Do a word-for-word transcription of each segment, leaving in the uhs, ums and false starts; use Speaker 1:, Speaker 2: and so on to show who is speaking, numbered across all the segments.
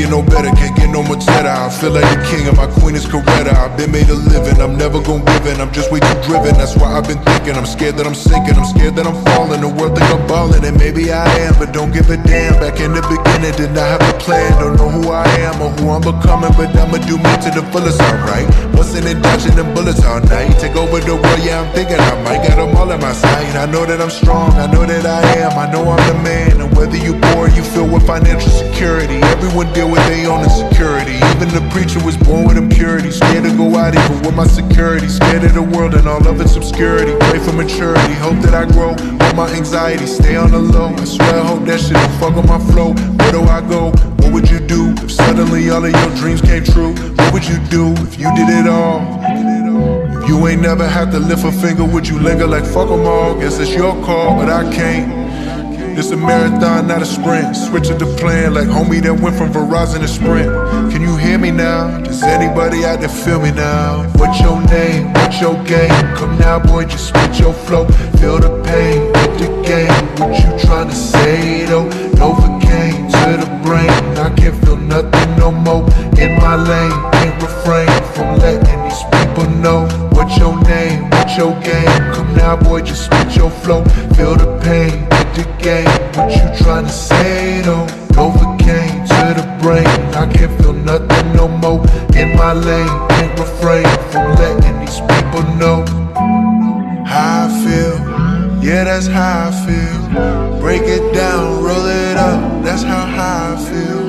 Speaker 1: get no better, can't get no more cheddar. I feel like the king and my queen is Coretta. I've been made a living, I'm never gon' give in. I'm just way too driven, that's why I've been thinking. I'm scared that I'm sinking, I'm scared that I'm falling. The world think I'm ballin', and maybe I am, but don't give a damn. Back in the beginning, did not have a plan. Don't know who I am or who I'm becoming, but I'ma do me to the fullest, alright. Bustin' and dodging them bullets all night. Take over the world, yeah, I'm thinking I might. Got them all at my side. I know that I'm strong, I know that I am, I know I'm the man. And whether you poor, you feel with financial security. Everyone deal with their own insecurity. Even the preacher was born with impurity. Scared to go out even with my security. Scared of the world and all of its obscurity. Pray for maturity, hope that I grow. All my anxiety, stay on the low. I swear I hope that shit don't fuck on my flow. Where do I go? What would you do if suddenly all of your dreams came true? What would you do if you did it all? If you ain't never had to lift a finger, would you linger like fuck them all? Guess it's your call, but I can't. It's a marathon, not a sprint. Switch of the plan like homie that went from Verizon to Sprint. Can you hear me now? Does anybody out there feel me now? What's your name? What's your game? Come now, boy, just spit your flow. Feel the pain, hit the game. What you tryna say though? Novocaine to the brain. I can't feel nothing no more. In my lane, can't refrain from letting these people know. What's your name? What's your game? Come now, boy, just spit your flow. Feel the pain, hit the game. What you tryna say though? Novocaine to the brain. I can't feel nothing no more. In my lane, can't refrain from letting these people know how I feel. Yeah, that's how I feel. Break it down, roll it up. That's how high I feel.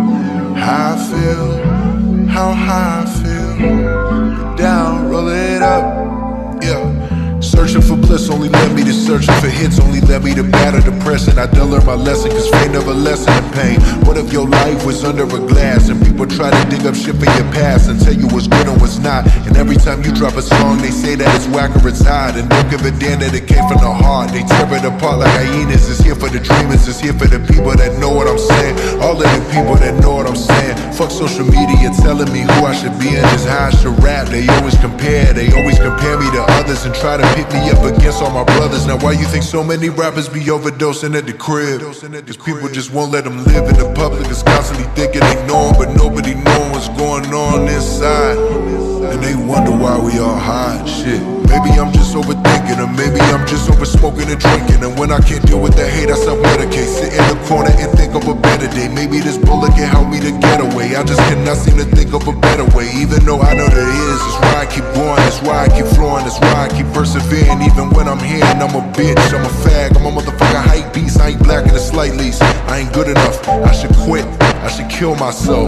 Speaker 1: How I feel. How high I feel. Down, roll it up. Yeah. Searching for bliss only led me to searching for hits, only led me to battle depression. I done learned my lesson, cause fame never lessen in pain. What if your life was under a glass and people try to dig up shit for your past and tell you what's good and what's not? And every time you drop a song, they say that it's whack or it's hot, and don't give a damn that it came from the heart. They tear it apart like hyenas. It's here for the dreamers, it's here for the people that know what I'm saying. All of the people that know what I'm saying. Fuck social media telling me who I should be and just how I should rap. They always compare, they always compare me to others and try to pick me up against all my brothers. Now why you think so many rappers be overdosing at the crib? Cause people just won't let them live in the public. Is constantly thinking they know them, but nobody know what's going on inside. And they wonder why we all hide. Shit, maybe I'm just overthinking, or maybe I'm just over smoking and drinking. And when I can't deal with the hate, I self-medicate. Sit in the corner and think of a better day. Maybe this bullet can help me to get away. I just cannot seem to think of a better way. Even though I know there is, that's why I keep going, that's why I keep flowing, that's why I keep persevering. Even when I'm here and I'm a bitch, I'm a fag, I'm a motherfucking hype beast. I ain't black in the slight least, I ain't good enough. I should quit, I should kill myself.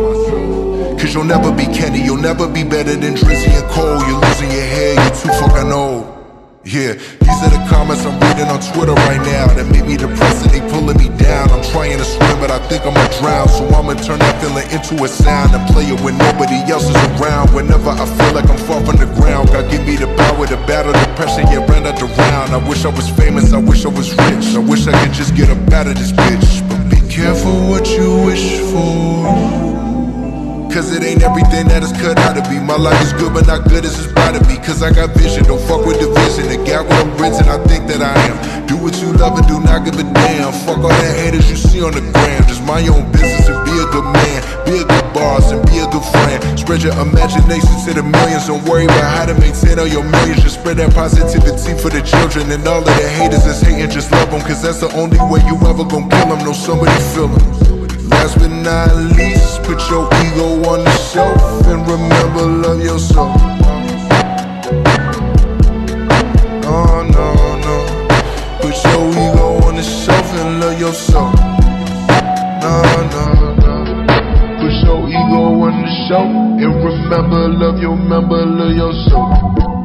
Speaker 1: Cause you'll never be Kenny, you'll never be better than Drizzy and Cole. You're losing your hair, you're too fucking old. Yeah, these are the comments I'm reading on Twitter right now that make me depressed and they pulling me down. I'm trying to swim, but I think I'ma drown. So I'ma turn that feeling into a sound and play it when nobody else is around. Whenever I feel like I'm far from the ground, God give me the power to battle depression, yeah, run out the round. I wish I was famous, I wish I was rich, I wish I could just get up out of this bitch. But be careful what you wish for, cause it ain't everything that it's cut out to be. My life is good but not good as it's about to be. Cause I got vision, don't fuck with division. The guy with them bricks and I think that I am. Do what you love and do not give a damn. Fuck all that haters you see on the gram. Just mind your own business and be a good man. Be a good boss and be a good friend. Spread your imagination to the millions. Don't worry about how to maintain all your millions. Just spread that positivity for the children. And all of the haters that's hating, just love them. Cause that's the only way you ever gon' kill them. Know somebody feel them. Last but not least, put your ego on the shelf and remember, love yourself. Oh no, no. Put your ego on the shelf and love yourself. No, no, no. Put your ego on the shelf and remember, love your member, love yourself.